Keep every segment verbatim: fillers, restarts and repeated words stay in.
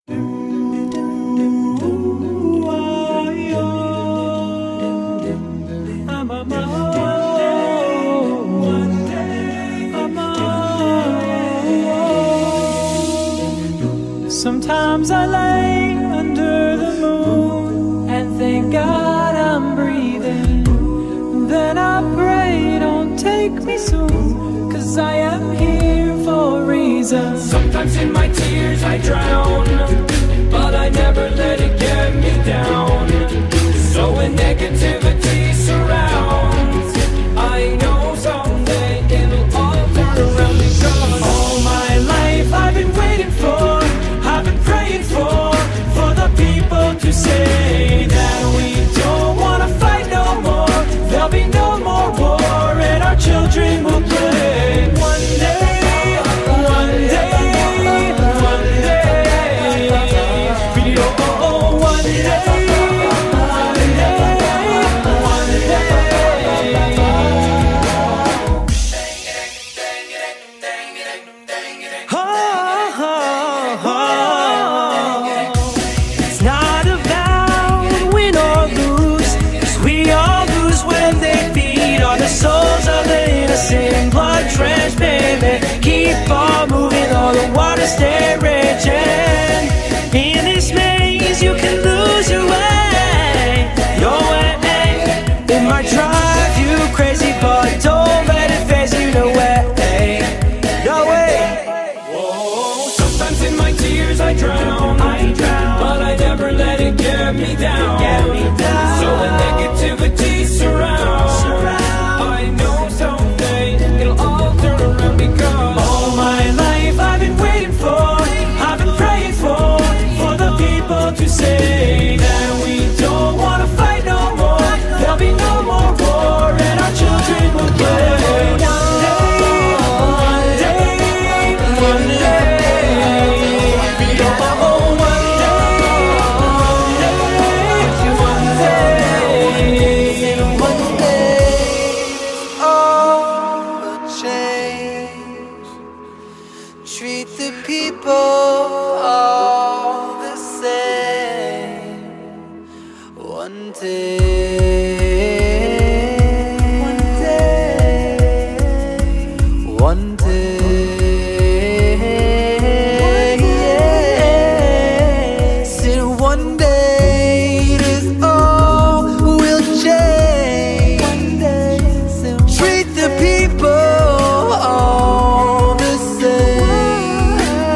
Sometimes I lay under the moon and thank God I'm breathing. Then I pray, don't take me soon, 'cause I am here for a reason. Sometimes in my tears I drown, but I never let it get me down. So when negativity surrounds, I know someday it'll all turn around. Because all my life I've been waiting for, I've been praying for, for the people to say that we don't wanna fight no more. There'll be no more war and our children will play. One day, one day, one day, oh, oh, oh, one day, one day, one day. Oh, oh, oh. It's not about win or lose, 'cause we all lose when they feed on the souls of the innocent. Blood trench, baby, keep on moving, all the water stay raging. In this maze you can lose your way, your way. It might drive you crazy, but don't let it phase you, no way, no way. whoa, sometimes in my tears I drown, I drown, but I never let it get me down. get me down. So when negativity surrounds, I know someday it'll all turn around. Because all my life I've been waiting for, I've been praying for, for the people to say that we don't wanna fight no more. There'll be no more war and our children will play. One day, one day, one day. Oh, oh, oh, one day, one day, one day, one day. All will change. Treat the people all the same. One day, one day, one day, yeah. Said one day this all will change. One day, treat the people all the same.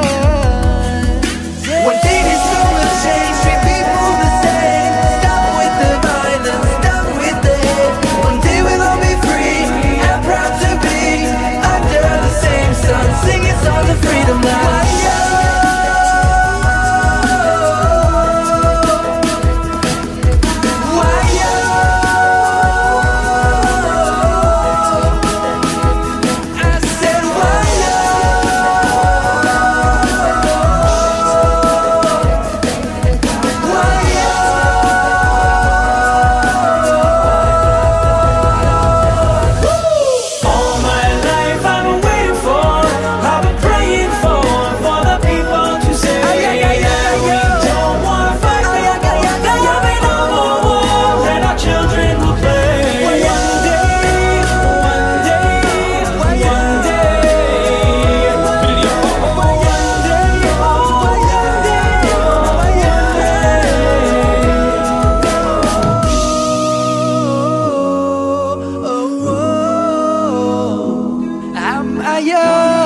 One day this all will change. Treat people the same. Stop with the violence, stop with the hate. One day we'll all be free and proud to be under the same sun, singing songs of freedom now. All my life I've been waiting for, I've been praying for, for the people to say that we don't wanna fight no more. There'll be no more war and our children will play. One day, one day, one day. Oh, one day, oh, one day, oh, one day. I'm a young